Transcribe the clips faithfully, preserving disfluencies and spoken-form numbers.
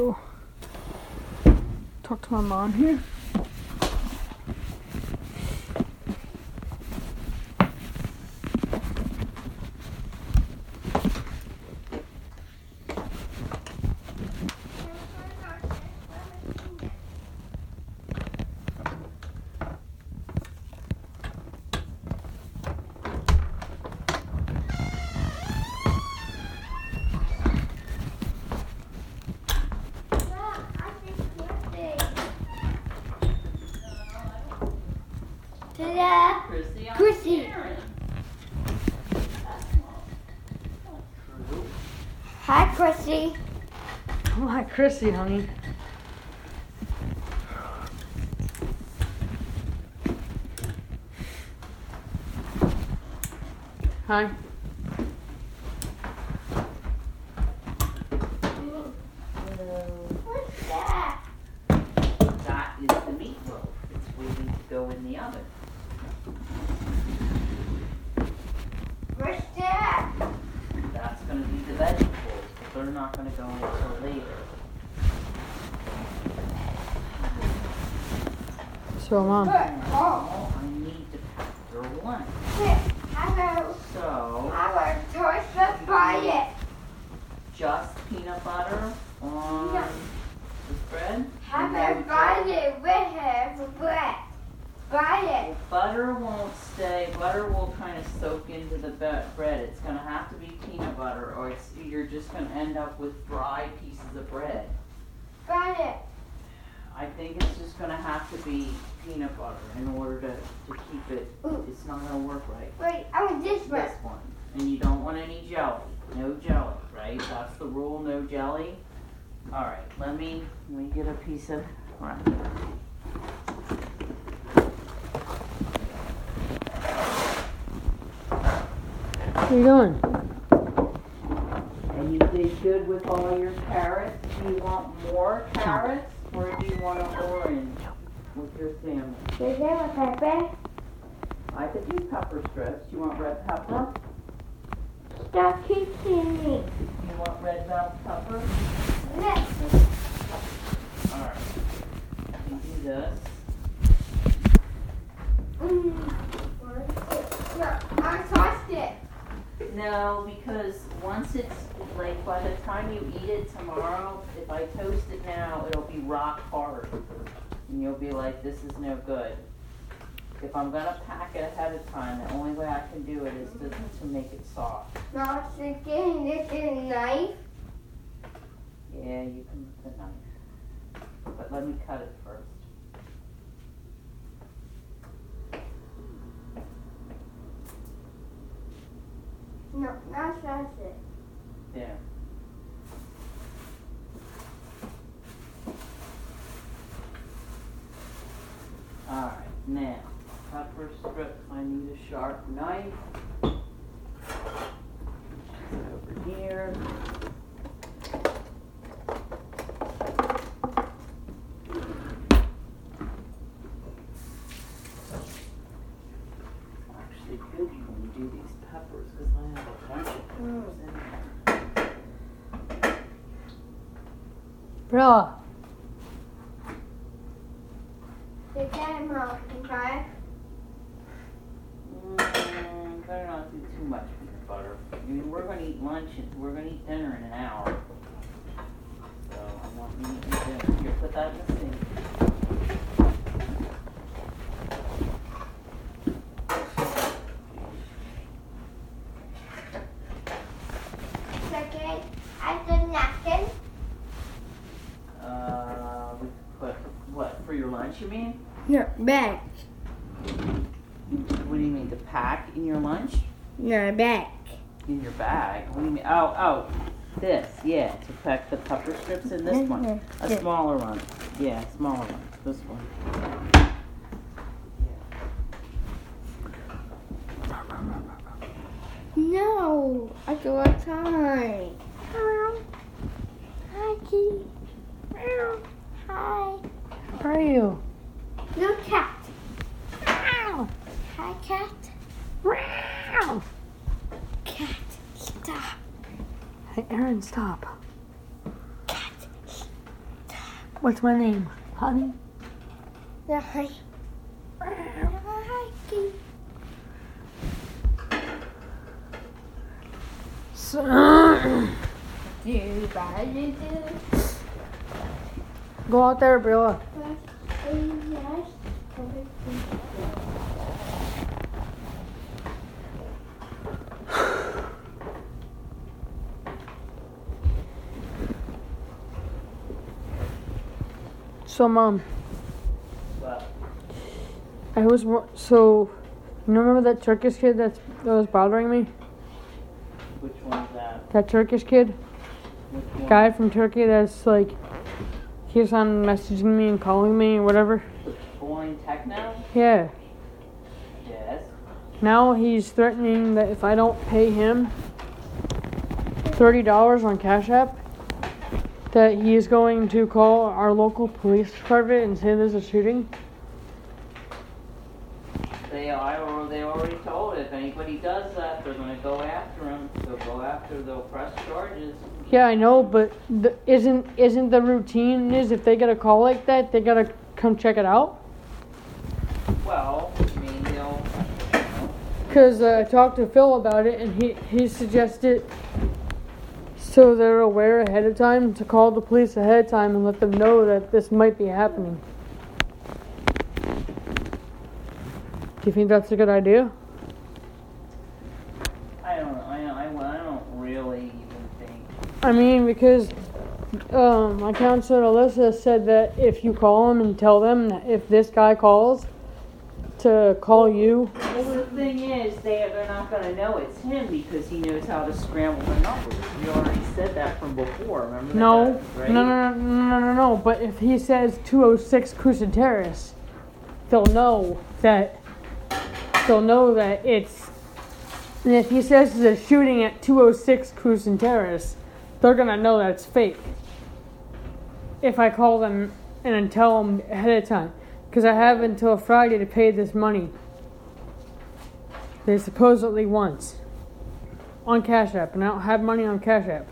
go talk to my mom here. Ta-da! Chrissy. I'm Chrissy. Karen. Hi, Chrissy. Oh, hi, Chrissy, honey. Hi. What's that? That is the meatloaf. It's waiting to go in the oven. What's that? That's going to be the vegetables, but they're not going to go in until later. So, Mom. Oh. Now I need to pack their lunch. Hello. So, Our toast of buy just peanut butter on No. the bread. Have And a no buy jelly. it with her for bread. Buy Well, butter won't stay. Butter will kind of soak into the be- bread. It's going to have to be peanut butter, or it's you're just going to end up with dry pieces of bread. it. Buy it. I think it's just going to have to be peanut butter in order to, to keep it. Ooh. It's not going to work right. Wait, I want this one. This one. And you don't want any jelly. No jelly, right? That's the rule, no jelly. All right, let me, let me get a piece of wrapper. What are you doing? And you did good with all your carrots. Do you want more carrots, or do you want an orange with your sandwich? Is there a pepper? I could do pepper strips. Do you want red pepper? Stop kissing me. You want red bell pepper? Yes. All right. You do this. Mm. No, I tossed it. No, because once it's, like, by the time you eat it tomorrow, if I toast it now, it'll be rock hard. And you'll be like, this is no good. If I'm gonna pack it ahead of time, the only way I can do it is to, to make it soft. Now sticking this in a knife. Yeah, you can with the knife. But let me cut it first. No, now that's it. There. Alright, now, pepper strips, I need a sharp knife. Over here. Actually good when you do these peppers, because I have a bunch of peppers in there. Bro. The camera, okay? Mm, better not do too much peanut butter. I mean, we're gonna eat lunch and we're gonna eat dinner in an hour. So I want you to eat dinner. Here, put that in the sink. Second, I the napkin. Uh, we could put what for your lunch? You mean? No, bag. What do you mean? The pack in your lunch? No, bag. In your bag? What do you mean? Oh, oh, this. Yeah, to pack the pepper strips in this one. A smaller one. Yeah, smaller one. This one. No, I go outside. Hello. Hi, kitty. Meow. Hi. How are you? No cat. Meow. Hi, cat. Meow. Cat, stop. Hey, Aaron, stop. Cat. What's my name? Honey? Yeah, hi. Hi, Key. So, Do I do? go out there, Bella. So, Mom, But I was wa- so. You remember that Turkish kid that's, that was bothering me? which one's that? That Turkish kid, Which one? guy from Turkey that's like, keeps on messaging me and calling me or whatever. Boring Techno? Yeah. Yes. Now he's threatening that if I don't pay him thirty dollars on Cash App, that he is going to call our local police department and say there's a shooting. They I or they already told if anybody does that, they're gonna go after him. They'll go after. They'll press charges. Yeah, I know, but the, isn't isn't the routine is if they get a call like that, they gotta come check it out? Well, I mean they'll. You know, Because uh, I talked to Phil about it, and he, he suggested so they're aware ahead of time to call the police ahead of time and let them know that this might be happening. Do you think that's a good idea? I don't. I I, I don't really even think. I mean, because um, my counselor Alyssa said that if you call them and tell them that if this guy calls, to call you. Well, the thing is, they they're not gonna know it's him because he knows how to scramble the numbers. You already said that from before. Remember? No, that, right? no, no, no, no, no, no. But if he says two oh six Crucian Terrace, they'll know that. They'll know that it's. And if he says there's a shooting at two oh six Crucian Terrace, they're gonna know that it's fake. If I call them and then tell them ahead of time, because I have until Friday to pay this money. They supposedly want on Cash App, and I don't have money on Cash App.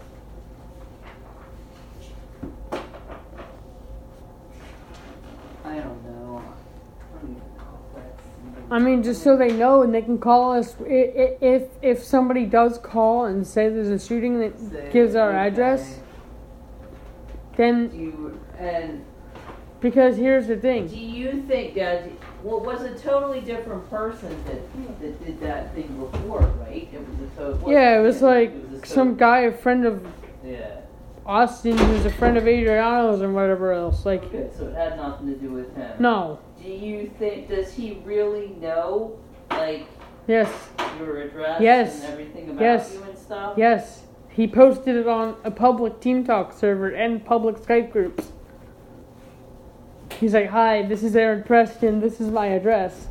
I don't know. I don't even know if that's. I mean, just so they know, and they can call us I- I- if if somebody does call and say there's a shooting that Say, gives our okay. address. Then, You and because here's the do thing. you think that well was a totally different person that that did that thing before, right? It was a total. Yeah, it was like a some total- guy, a friend of Yeah. Austin, who's a friend of Adriano's and whatever else. Like, Okay, so it had nothing to do with him. no. Do you think does he really know like Yes. your address Yes. and everything about Yes. you and stuff? Yes. He posted it on a public Team Talk server and public Skype groups. He's like, hi, this is Aaron Preston. This is my address.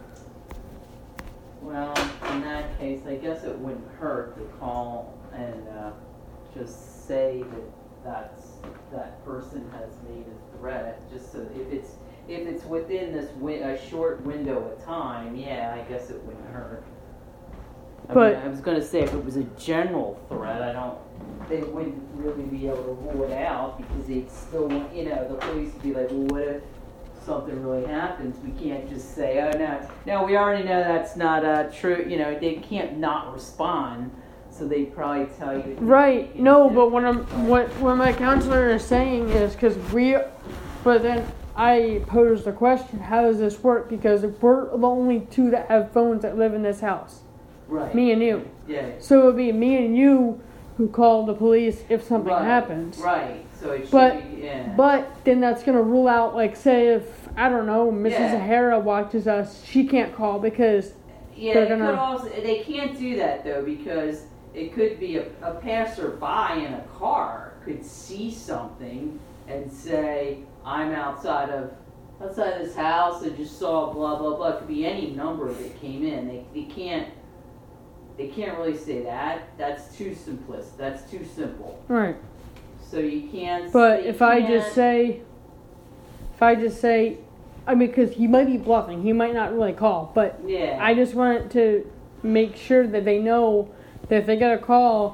Well, in that case, I guess it wouldn't hurt to call and uh, just say that that's that person has made a threat. Just so if it's if it's within this win- a short window of time, yeah, I guess it wouldn't hurt. I But- mean, I was going to say if it was a general threat, I don't. They wouldn't really be able to rule it out because they'd still want, you know, the police would be like, well, what if something really happens? We can't just say, oh no, no, we already know that's not uh, true. You know, they can't not respond, so they'd probably tell you. Right. No, but what I'm what what my counselor is saying is because we, but then I posed the question: how does this work? Because we're the only two that have phones that live in this house. Right. Me and you. Yeah. So it would be me and you who call the police if something right. happens. Right. So it should But- be, yeah. But then that's gonna rule out, like, say if I don't know, Missus Yeah. O'Hara watches us, she can't call because yeah, they're it gonna- could also, they can't do that though because it could be a, a passerby in a car could see something and say, I'm outside of outside this house and just saw blah blah blah. It could be any number that came in. They they can't they can't really say that. That's too simplistic. That's too simple. right. So you can't. But you if I just can't- say, if I just say, I mean, because he might be bluffing, he might not really call, but yeah, I just wanted to make sure that they know that if they get a call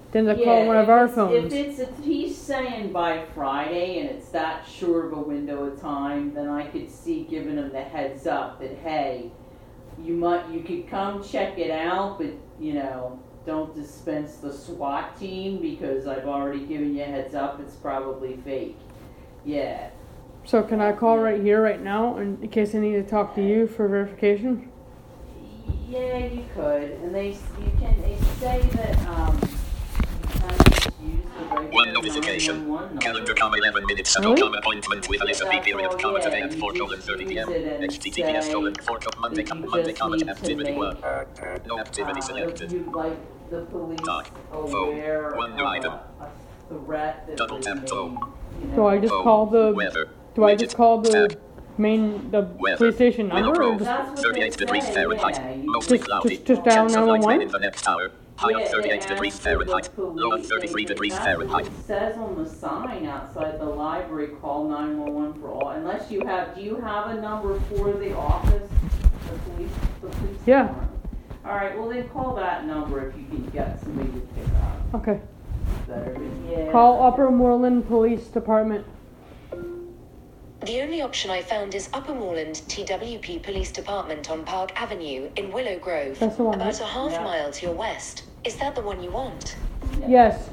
than to call one of if our it's- phones. If it's, if he's saying by Friday and it's that short of a window of time, then I could see giving him the heads up that, hey, you might, you could come check it out, but, you know, don't dispense the SWAT team because I've already given you a heads up, it's probably fake. Yeah. So can I call right here, right now, in in case I need to talk to you for verification? Yeah, you could, and they, you can, they say that, um, you can just use the regular One notification. nine one one number. Calendar, comma eleven minutes. Settle, Really? comma appointment with Alyssa P. Period, That's comma all, today yeah, at you four just colon thirty p m. use it and H T T P S say colon four co- Monday, that com- you Monday, just comma need to activity make- one. No activity Uh, selected. You'd like the police Talk. aware Phone. One of item. a, a threat that Double was tap made, phone. you know. Do I just Phone. call the? Weather. Do I Widget. just call the Tab. main the Weather. police station Willow number, or Grove. just That's what they thirty-eight degrees say, Fahrenheit. yeah, you- Mostly Just- cloudy. just- just dial Chance of lightning nine one one? in the next tower. High Yeah, of it thirty-eight degrees adds to the Fahrenheit. Low of police thirty-three thing. degrees That's what Fahrenheit. it says on the sign outside the library, call nine one one for all, unless you have, do you have a number for the office, the police, the police Yeah. department? Alright, well then call that number if you can get somebody to pick up. okay? Is that everything? Yeah. Call Upper Moreland Police Department. The only option I found is Upper Moreland T W P Police Department on Park Avenue in Willow Grove. That's the one, About right? a half Yeah. mile to your west. Is that the one you want? Yes.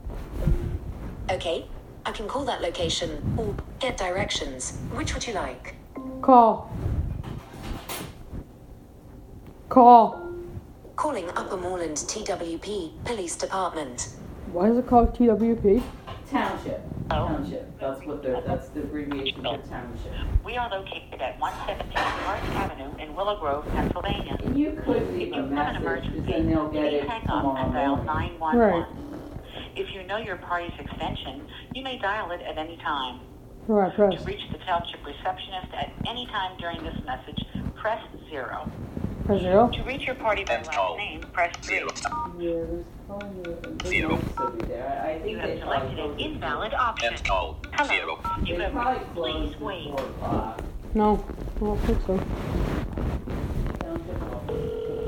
Okay, I can call that location or get directions. Which would you like? Call. Call. Calling Upper Moreland T W P Police Department. Why is it called T W P? Township, township, that's what they're, that's the abbreviation for township. We are located at one seventeen Park Avenue in Willow Grove, Pennsylvania. And you could If leave you a have an message, emergency, because then they'll get please it hang up tomorrow and dial morning. nine one one. Right. If you know your party's extension, you may dial it at any time. Alright, press. To reach the township receptionist at any time during this message, press zero. Press zero. To reach your party by End last call. name, press three. Zero. Yeah, there's probably a big Zero. notice over there. I I think You they have selected probably an closed it. invalid option. End call. Hello. Zero. You They have probably please closed at wait. four o'clock. No, I don't think so. Township office.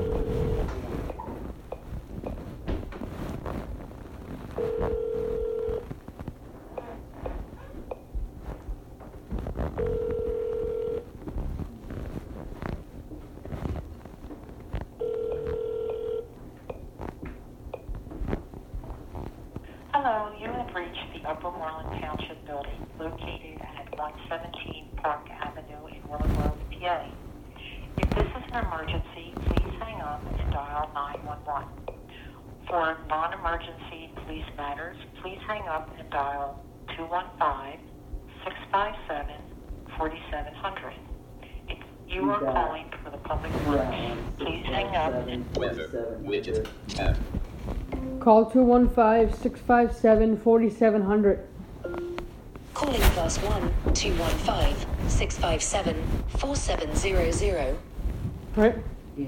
Hello, you have reached the Upper Moreland Township Building, located at one seventeen Park Avenue in Willow Grove, P A. If this is an emergency, please hang up and dial nine one one. For non-emergency police matters, please hang up and dial two one five, six five seven, four seven zero zero. If you are You got it. calling for the public Yeah, works, one, please six, hang five, up seven, and Weather. forty-seven Widget. hundred. Tab. Call two one five, six five seven, four seven zero zero. Calling plus one two one five six five seven four seven zero zero. Right? Yeah.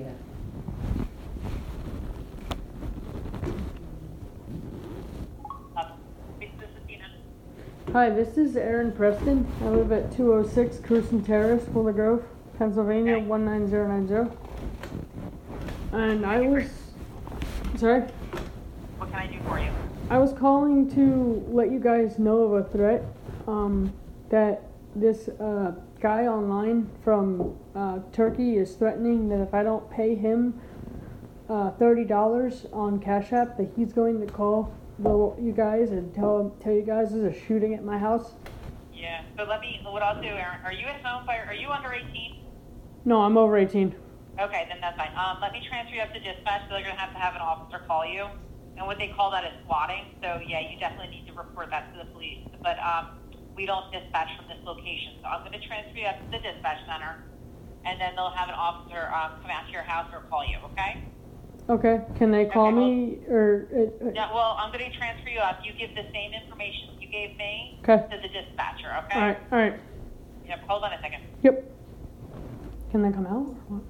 Hi, this is Aaron Preston. I live at two oh six Cruson Terrace, Willow Grove, Pennsylvania, one nine zero nine zero. And I was, sorry, what can I do for you? I was calling to let you guys know of a threat, um, that this, uh, guy online from, uh, Turkey is threatening that if I don't pay him, uh, thirty dollars on Cash App, that he's going to call the, you guys and tell, tell you guys there's a shooting at my house. Yeah, so let me, what I'll do, Aaron, are you at home, by, are you under eighteen? No, I'm over eighteen. Okay, then that's fine. Um, let me transfer you up to dispatch, so they're gonna have to have an officer call you. And what they call that is swatting, so yeah, you definitely need to report that to the police. But, um, we don't dispatch from this location, so I'm gonna transfer you up to the dispatch center, and then they'll have an officer, um, come out to your house or call you, okay? Okay, can they call Okay, me, or, it, uh, Yeah, well, I'm gonna transfer you up. You give the same information you gave me okay, to the dispatcher, okay? alright, alright, Yep, hold on a second. yep. Can they come out, or what?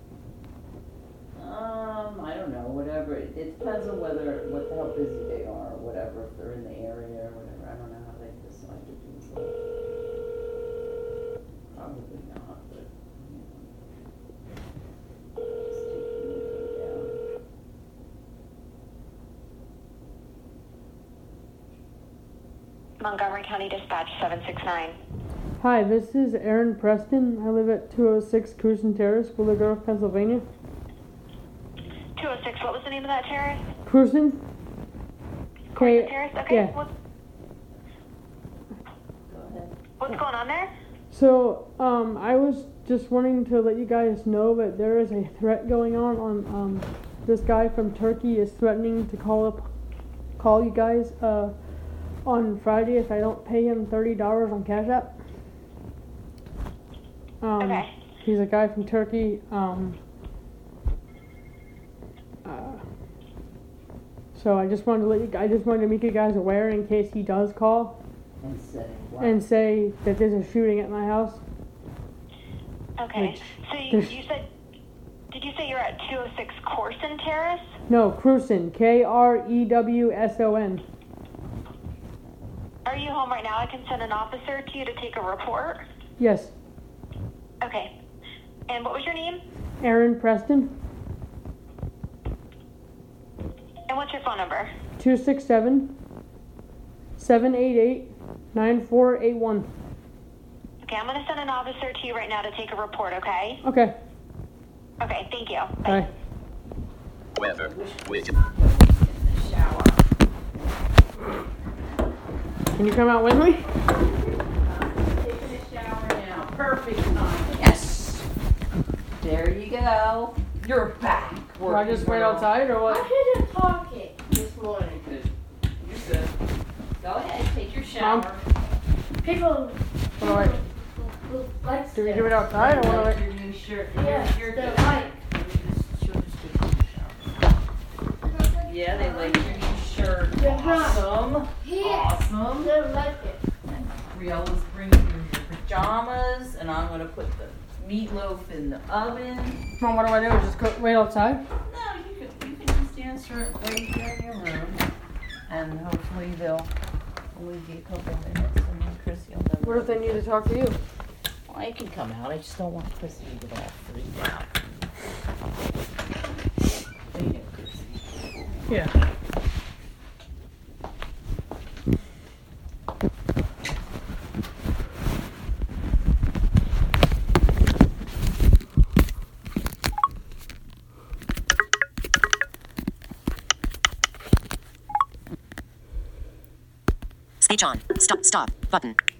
Um, I don't know, whatever, it it depends on whether, what, how busy they are, or whatever, if they're in the area or whatever, I don't know how they decide to do that. Probably not, but, you know. Just take the window down. Montgomery County Dispatch seven six nine. Hi, this is Aaron Preston. I live at two oh six Crucian Terrace, Willow Grove, Pennsylvania. two oh six, what was the name of that terrace? Crucian? Crucian Terrace? Okay. Yeah. What, Go ahead. what's going on there? So, um, I was just wanting to let you guys know that there is a threat going on. On um, this guy from Turkey is threatening to call up, call you guys uh, on Friday if I don't pay him thirty dollars on Cash App. Um, Okay. He's a guy from Turkey. Um, uh, so I just wanted to let you. I just wanted to make you guys aware in case he does call And say what? and say that there's a shooting at my house. Okay. Which- So you, there's- you said, did you say you're at two oh six Corson Terrace? No, Cruson. K R E W S O N. Are you home right now? I can send an officer to you to take a report. Yes, Okay. And what was your name? Aaron Preston. And what's your phone number? Two six seven seven eight eight nine four eight one. Okay, I'm going to send an officer to you right now to take a report, okay? Okay. Okay, thank you. Bye. Weather. With In the shower. Can you come out with me? Taking a shower now. Perfect time. Yes. There you go. You're back. Do I just wait girl. outside or I what? could have talking this morning. Good. You're good. Go ahead, take your shower. People What do I? who likes Do we this. do it outside or what do Like I? your new shirt. Yes, You're they good. like. She'll just take a shower. Yeah, they like your new shirt. They're not. Awesome. Yeah. Awesome. They like it. Riella's bringing you your pajamas, and I'm gonna put the meatloaf in the oven. Mom, what do I do? Just go wait outside? No, you could you can just answer it right here in your room, and hopefully they'll only be a couple minutes, and then Chrissy will know. What if they need to talk to you? Well, I can come out. I just don't want Chrissy to get all freaked out. They know Chrissy. Yeah. Speech on. Stop. Stop. Button.